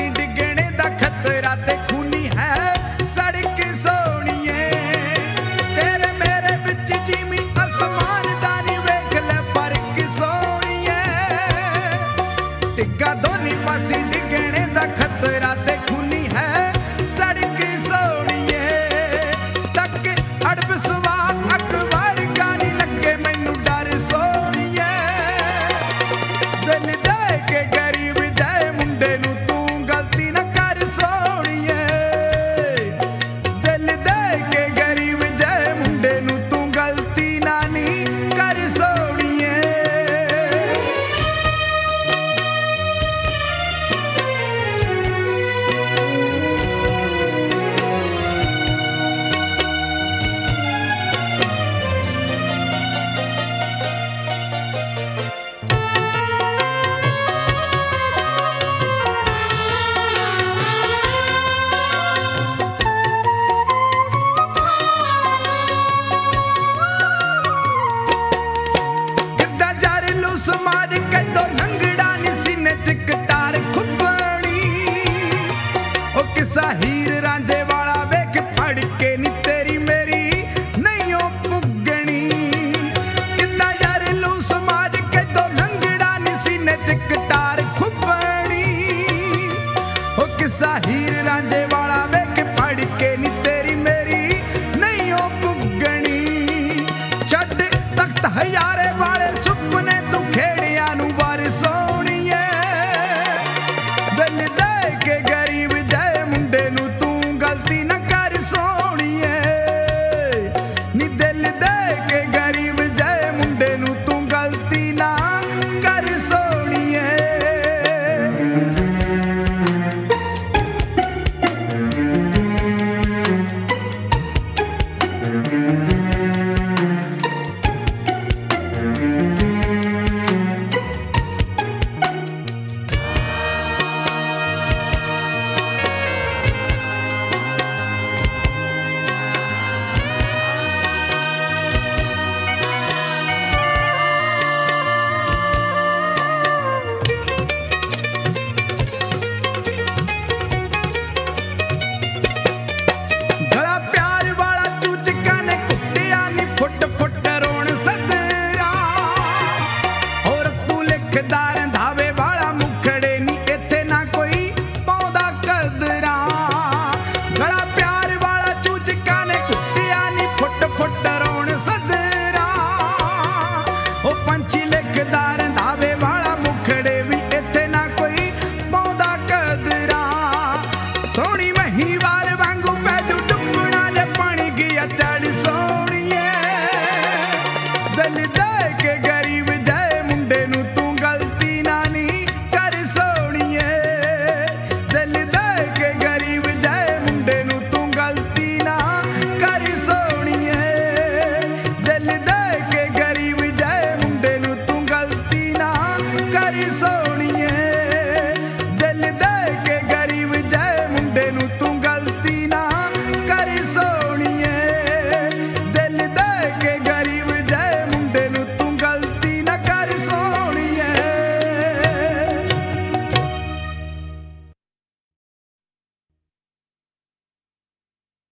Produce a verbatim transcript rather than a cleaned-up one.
ਪਾਸੇ ਡਿੱਗਣੇ ਦਾ ਖਤਰਾ ਤੇ ਖੂਨੀ ਹੈ ਸੜਕ ਸੋਹਣੀਏ। ਤੇਰੇ ਮੇਰੇ ਵਿੱਚ ਜਿਵੇਂ ਅਸਮਾਨ ਦਾ ਨੀ ਵੇਖ ਲੈ ਫਰਕ ਸੋਹਣੀਏ। ਡਿੱਗਾ ਦੋਨੀ ਪਾਸੇ ਡਿੱਗਣੇ ਦਾ ਖਤਰਾ ਤੇ ਖੂਨੀ ਹੈ ਸੜਕ ਸੋਹਣੀਏ। ਤੱਕ ਅੜਬ ਸੁਆਹ ਅਕਬਰ ਗਾਨੀ ਲੱਗੇ ਮੈਨੂੰ ਡਰ ਸੋਹਣੀਏ। ਦਿਲ ਦੇ ਕੇ ਗਰੀਬ ਦੇ ਮੁੰਡੇ ਨੂੰ ਤੂੰ ਗਲਤੀ ਨਾ ਕਰ ਸੋਹਣੀਏ। ਦਿਲ ਦੇ ਕੇ ਗਰੀਬ ਦੇ ਮੁੰਡੇ ਨੂੰ ਤੂੰ ਗਲਤੀ ਨਾ ਨੀ ਕਰ ਸੋਹਣੀਏ। ਕਿੱਦਾਂ ਜਰ ਲੂਸ ਮਾਰ ਕੇ ਦੋ ਲੰਗੜਾ ਨੀ ਸੀਨੇ ਚ ਕਟਾਰ ਖੁੱਬਣੀ। ਉਹ ਕਿੱਸਾ ਹੀਰ ਰਾਂਝੇ ਵਾਲਾ ਵੇਖ ਫੜ ਕੇ ਨੀ ਤੇਰੀ ਮੇਰੀ ਨਹੀਂ ਉਹ ਪੁੱਗਣੀ। ਕਿੱਦਾਂ ਜਰ ਲੂਸ ਮਾਰ ਕੇ ਦੋ ਲੰਗੜਾ ਨੀ ਸੀਨੇ ਚ ਕਟਾਰ ਖੁੱਬਣੀ। ਉਹ ਕਿੱਸਾ ਹੀਰ ਰਾਂਝੇ ਵਾਲਾ ਵੇਖ ਫੜ ਕੇ ਨੀ ਤੇਰੀ ਮੇਰੀ ਨਹੀਂ ਉਹ ਪੁੱਗਣੀ। ਛੱਡ ਤਖਤ ਹਜ਼ਾਰੇ ਵਾਲੇ ਸੁਪਨੇ ਤੂੰ ਖੇੜਿਆਂ ਨੂੰ ਵਾਰ ਸੋਹਣੀਏ। ਦਿਲ ਦੇ ਕੇ ਗਰੀਬ ਦੇ ਮੁੰਡੇ ਨੂੰ ਤੂੰ ਗਲਤੀ ਨਾ ਕਰ ਸੋਹਣੀਏ। ਨੀ ਦਿਲ ਦੇ ਕੇ ਗਰੀਬ ਦੇ ਮੁੰਡੇ ਨੂੰ ਤੂੰ ਗਲਤੀ ਨਾ ਕਰ ਸੋਹਣੀਏ। ਗਲਾ ਪਿਆਰ ਵਾਲਾ ਚੂਚਕਾਂ ਨੇ ਕੁੱਟਿਆ ਨੀ ਫੁੱਟ ਫੁੱਟ ਰੋਣ ਸਦਰਾ। ਹੋਰ ਤੂੰ ਲਿਖਦਾ ਰੰਧਾਵੇ ਵਾਲਾ ਮੁਖੜੇ ਨੀ ਇੱਥੇ ਨਾ ਕੋਈ ਪਾਉਂਦਾ ਕਦਰਾਂ। ਗਲਾ ਪਿਆਰ ਵਾਲਾ ਚੂਚਕਾਂ ਨੇ ਕੁੱਟਿਆ ਨੀ ਫੁੱਟ ਫੁੱਟ ਰੋਣ ਸਦਰਾ। ਉਹ ਪੰਛੀ ਲਿਖਦਾ ਰੰਧਾਵੇ ਵਾਲਾ ਮੁਖੜੇ ਵੀ ਇੱਥੇ ਨਾ ਕੋਈ ਪਾਉਂਦਾ ਕਦਰਾਂ। ਸੋਹਣੀ ਮਹੀਵਾਲ ਵਾਂਗੂ ਪੈਜੂ ਡੁੱਬਣਾ ਨੇ ਪਾਣੀ ਗਿਆ ਚੜ ਸੋਹਣੀਏ। ਦਿਲ ਦੇ ਕੇ ਗਰੀਬ ਦੇ ਮੁੰਡੇ ਨੂੰ ਤੂੰ ਗਲਤੀ ਨਾ ਨੀ ਕਰ ਸੋਹਣੀਏ। ਦਿਲ ਦੇ ਕੇ ਗਰੀਬ ਦੇ ਮੁੰਡੇ ਨੂੰ ਤੂੰ ਗਲਤੀ ਨਾ ਕਰ ਸੋਹਣੀਏ। ਦਿਲ ਦੇ ਕੇ ਗਰੀਬ ਦੇ ਮੁੰਡੇ ਨੂੰ ਤੂੰ ਗਲਤੀ ਨਾ ਕਰ ਸੋਹਣੀਏ। ਦਿਲ ਦੇ ਕੇ ਗਰੀਬ ਦੇ ਮੁੰਡੇ ਨੂੰ